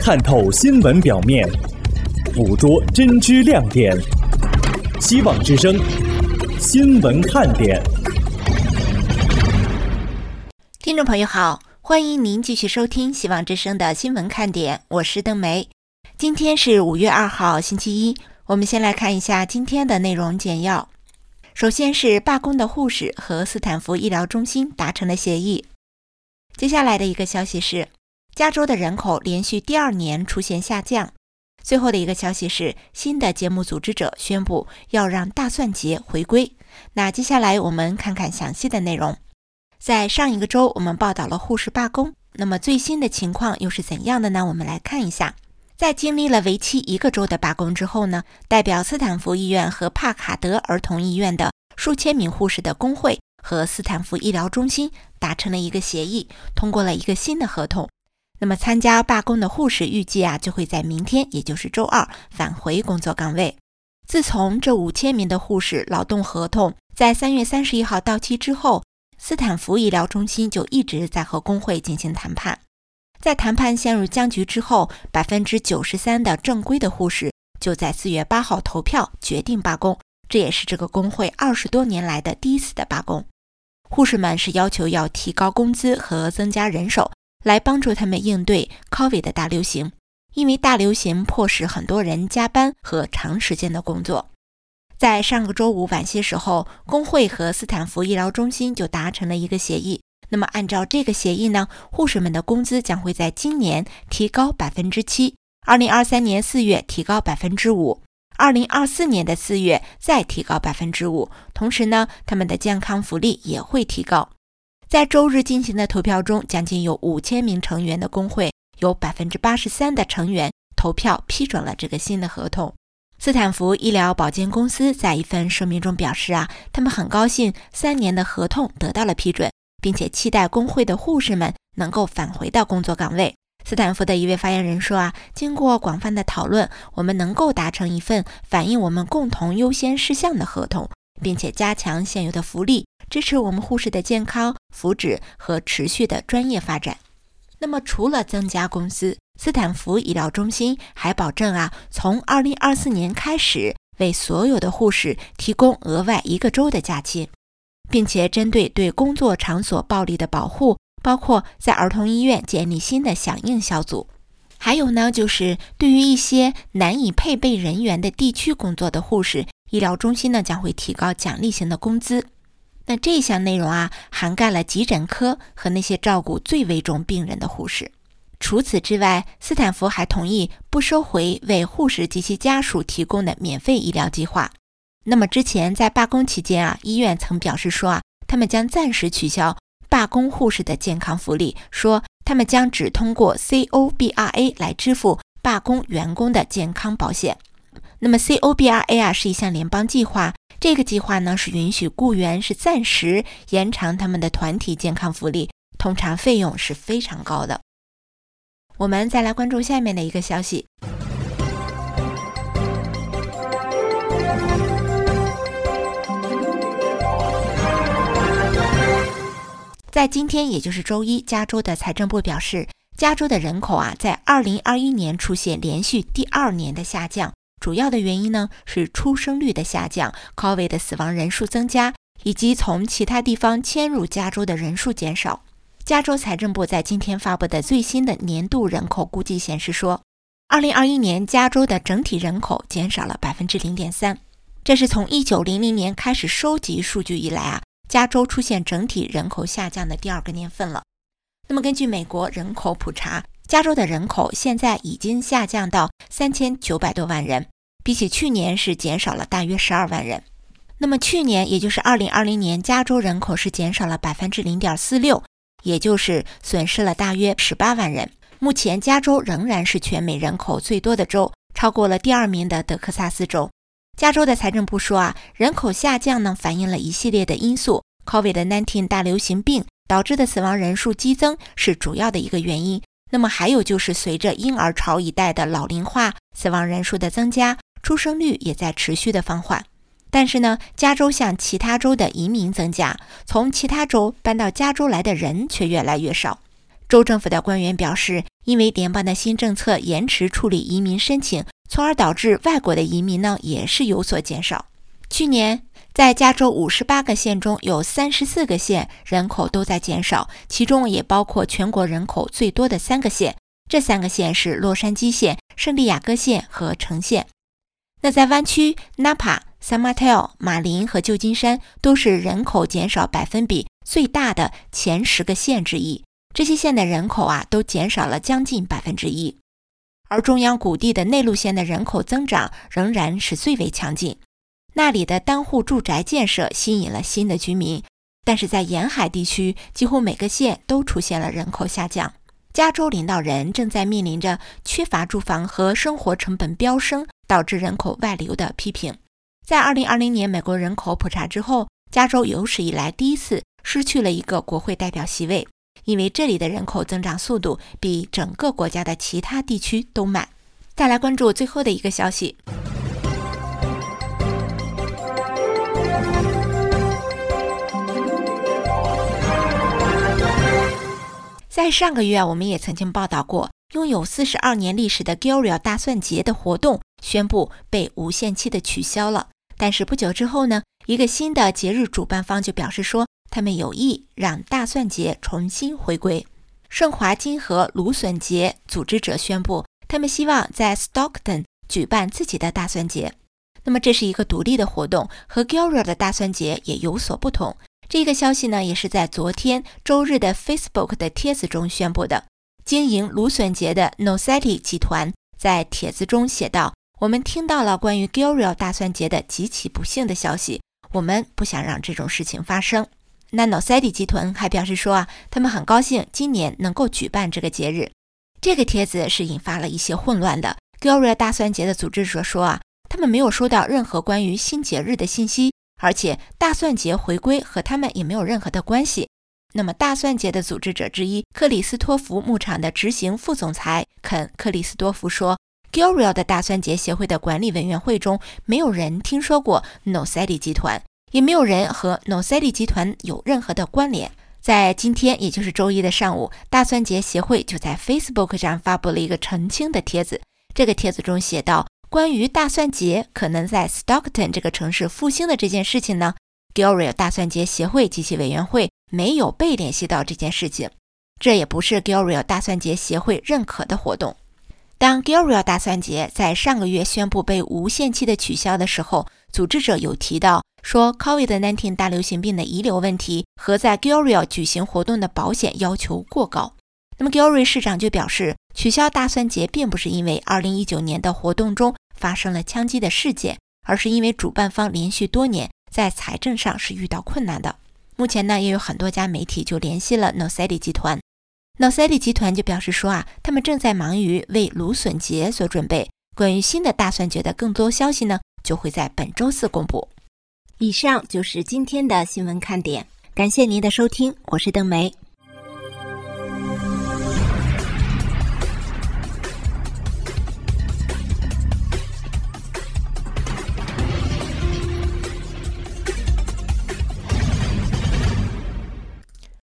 探透新闻表面，捕捉真知亮点。希望之声新闻看点。 听众朋友好，欢迎您继续收听希望之声的新闻看点，我是邓梅。今天是5月2号星期一，我们先来看一下今天的内容简要。首先是罢工的护士和斯坦福医疗中心达成了协议。接下来的一个消息是，加州的人口连续第2年出现下降。最后的一个消息是，新的节目组织者宣布要让大蒜节回归。那接下来我们看看详细的内容。在上一个周我们报道了护士罢工，那么最新的情况又是怎样的呢？我们来看一下。在经历了为期1个周的罢工之后呢，代表斯坦福医院和帕卡德儿童医院的数千名护士的工会和斯坦福医疗中心达成了一个协议，通过了一个新的合同。那么参加罢工的护士预计就会在明天，也就是周二返回工作岗位。自从这5000名的护士劳动合同在3月31号到期之后，斯坦福医疗中心就一直在和工会进行谈判。在谈判陷入僵局之后， 93% 的正规的护士就在4月8号投票决定罢工，这也是这个工会20多年来的第一次的罢工。护士们是要求要提高工资和增加人手，来帮助他们应对 COVID 的大流行，因为大流行迫使很多人加班和长时间的工作。在上个周五晚些时候，工会和斯坦福医疗中心就达成了一个协议。那么按照这个协议呢，护士们的工资将会在今年提高 7%， 2023年4月提高 5%， 2024年的4月再提高 5%， 同时呢，他们的健康福利也会提高。在周日进行的投票中，将近有5000名成员的工会，有 83% 的成员投票批准了这个新的合同。斯坦福医疗保健公司在一份声明中表示他们很高兴3年的合同得到了批准，并且期待工会的护士们能够返回到工作岗位。斯坦福的一位发言人说经过广泛的讨论，我们能够达成一份反映我们共同优先事项的合同，并且加强现有的福利，支持我们护士的健康、福祉和持续的专业发展。那么除了增加工资，斯坦福医疗中心还保证从2024年开始为所有的护士提供额外1个周的假期，并且针对对工作场所暴力的保护，包括在儿童医院建立新的响应小组。还有呢，就是对于一些难以配备人员的地区工作的护士，医疗中心呢将会提高奖励型的工资。那这项内容涵盖了急诊科和那些照顾最危重病人的护士。除此之外，斯坦福还同意不收回为护士及其家属提供的免费医疗计划。那么之前在罢工期间医院曾表示说他们将暂时取消罢工护士的健康福利，说他们将只通过 COBRA 来支付罢工员工的健康保险。那么 COBRA 是一项联邦计划，这个计划呢是允许雇员是暂时延长他们的团体健康福利，通常费用是非常高的。我们再来关注下面的一个消息。在今天，也就是周一，加州的财政部表示，加州的人口在2021年出现连续第2年的下降，主要的原因呢是出生率的下降、COVID 的死亡人数增加，以及从其他地方迁入加州的人数减少。加州财政部在今天发布的最新的年度人口估计显示说，2021年加州的整体人口减少了 0.3%， 这是从1900年开始收集数据以来加州出现整体人口下降的第2个年份了。那么根据美国人口普查，加州的人口现在已经下降到3900多万人，比起去年是减少了大约12万人。那么去年，也就是2020年，加州人口是减少了 0.46%， 也就是损失了大约18万人。目前加州仍然是全美人口最多的州，超过了第2名的德克萨斯州。加州的财政部说人口下降呢反映了一系列的因素， COVID-19 大流行病导致的死亡人数激增是主要的一个原因。那么还有就是随着婴儿潮一代的老龄化，死亡人数的增加，出生率也在持续的放缓。但是呢，加州向其他州的移民增加，从其他州搬到加州来的人却越来越少。 州政府的官员表示，因为联邦的新政策延迟处理移民申请，从而导致外国的移民呢也是有所减少。去年在加州58个县中有34个县人口都在减少，其中也包括全国人口最多的3个县，这3个县是洛杉矶县、圣地亚哥县和城县。那在湾区 Napa、San Mateo、马林和旧金山都是人口减少百分比最大的前10个县之一，这些县的人口都减少了将近1%。而中央谷地的内陆县的人口增长仍然是最为强劲，那里的单户住宅建设吸引了新的居民，但是在沿海地区，几乎每个县都出现了人口下降。加州领导人正在面临着缺乏住房和生活成本飙升导致人口外流的批评。在2020年美国人口普查之后，加州有史以来第一次失去了一个国会代表席位，因为这里的人口增长速度比整个国家的其他地区都慢。再来关注最后的一个消息。在上个月我们也曾经报道过，拥有42年历史的 Gilroy 大蒜节的活动宣布被无限期的取消了。但是不久之后呢，一个新的节日主办方就表示说，他们有意让大蒜节重新回归。圣华金和芦笋节组织者宣布，他们希望在 Stockton 举办自己的大蒜节。那么这是一个独立的活动，和 Gilroy 的大蒜节也有所不同。这个消息呢，也是在昨天周日的 Facebook 的帖子中宣布的。经营芦笋节的 Nosetti 集团在帖子中写道，我们听到了关于 Gilroy 大蒜节的极其不幸的消息，我们不想让这种事情发生。那 Nosetti 集团还表示说他们很高兴今年能够举办这个节日。这个帖子是引发了一些混乱的。Gilroy 大蒜节的组织者说他们没有收到任何关于新节日的信息，而且大蒜节回归和他们也没有任何的关系。那么大蒜节的组织者之一克里斯托弗牧场的执行副总裁肯克里斯多夫说， Gilroy 的大蒜节协会的管理委员会中没有人听说过 Nosetti 集团，也没有人和 Nosetti 集团有任何的关联。在今天也就是周一的上午，大蒜节协会就在 Facebook 上发布了一个澄清的帖子。这个帖子中写道，关于大蒜节可能在 Stockton 这个城市复兴的这件事情呢， Gilroy 大蒜节协会及其委员会没有被联系到这件事情，这也不是 Gilroy 大蒜节协会认可的活动。当 Gilroy 大蒜节在上个月宣布被无限期的取消的时候，组织者有提到说 COVID-19 大流行病的遗留问题和在 Gilroy 举行活动的保险要求过高。那么 Gilroy 市长就表示，取消大蒜节并不是因为2019年的活动中发生了枪击的事件，而是因为主办方连续多年在财政上是遇到困难的。目前呢，也有很多家媒体就联系了 Nosetti 集团。Nosetti 集团就表示说他们正在忙于为芦笋节所准备。关于新的大蒜节的更多消息呢，就会在本周四公布。以上就是今天的新闻看点，感谢您的收听，我是邓梅。